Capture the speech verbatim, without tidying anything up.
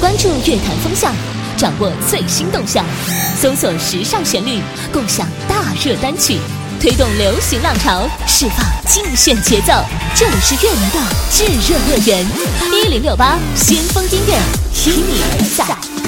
关注乐坛风向，掌握最新动向，搜索时尚旋律，共享大热单曲，推动流行浪潮，释放竞选节奏。这里是乐迷的炙热乐园，一零六八先锋音乐，因你而在。